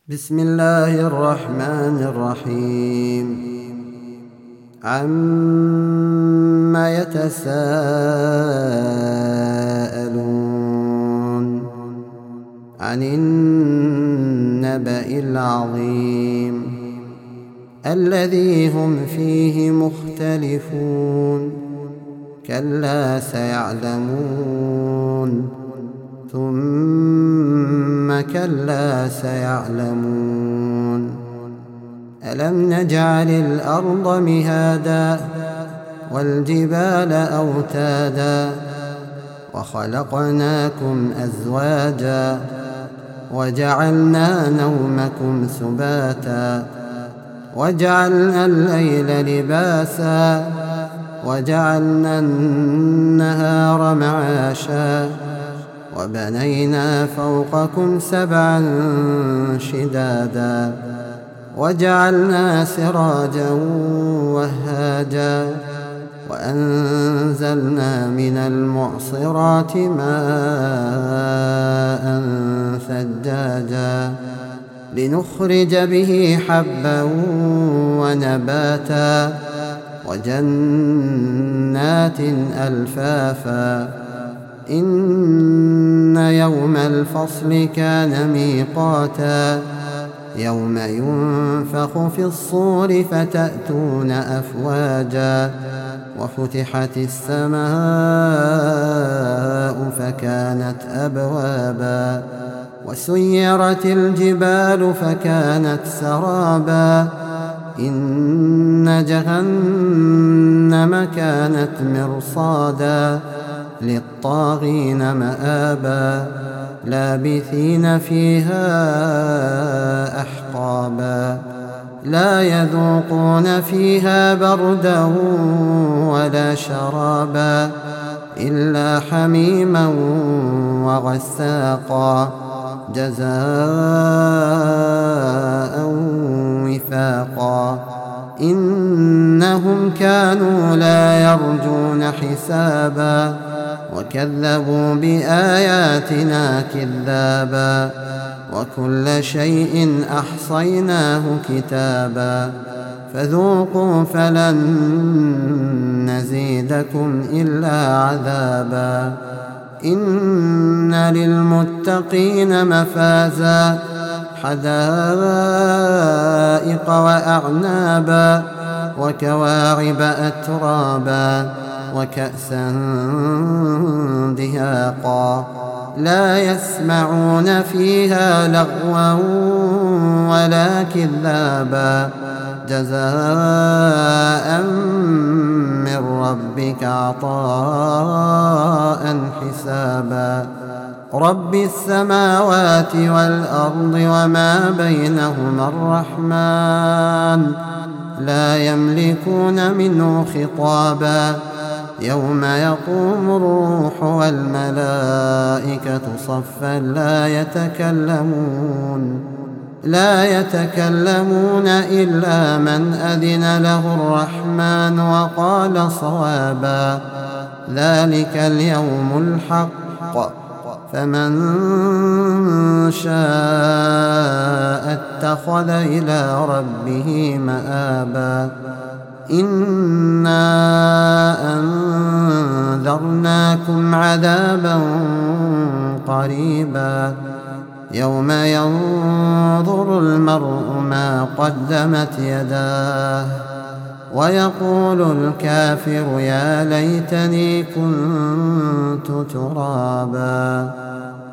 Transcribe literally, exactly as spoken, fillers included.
بسم الله الرحمن الرحيم. عَمَّ يتساءلون عن النبأ العظيم الذي هم فيه مختلفون كلا سيعلمون ثم كلا سيعلمون ألم نجعل الأرض مهادا والجبال أوتادا وخلقناكم أزواجا وجعلنا نومكم سباتا وجعلنا الليل لباسا وجعلنا النهار معاشا وبنينا فوقكم سبعا شدادا وجعلنا سراجا وهاجا وأنزلنا من المعصرات ماء ثجاجا لنخرج به حبا ونباتا وجنات ألفافا إن يوم الفصل كان ميقاتا يوم ينفخ في الصور فتأتون أفواجا وفتحت السماء فكانت أبوابا وسيرت الجبال فكانت سرابا إن جهنم كانت مرصادا للطاغين مآبا لابثين فيها أحقابا لا يذوقون فيها بردا ولا شرابا إلا حميما وغساقا جزاء وفاقا إنهم كانوا لا يرجون حسابا وكذبوا بآياتنا كذابا وكل شيء أحصيناه كتابا فذوقوا فلن نزيدكم إلا عذابا إن للمتقين مفازا حدائق وأعنابا وكواعب أترابا وكأسا دهاقا لا يسمعون فيها لغوا ولا كذابا جزاء من ربك عطاء حسابا رب السماوات والأرض وما بينهما الرحمن لا يملكون منه خطابا يوم يقوم الروح والملائكة صفا لا يتكلمون لا يتكلمون إلا من أذن له الرحمن وقال صوابا ذلك اليوم الحق فمن شاء اتخذ إلى ربه مآبا إنا أنذرناكم عذابا قريبا يوم ينظر المرء ما قدمت يداه ويقول الكافر يا ليتني كنت ترابا.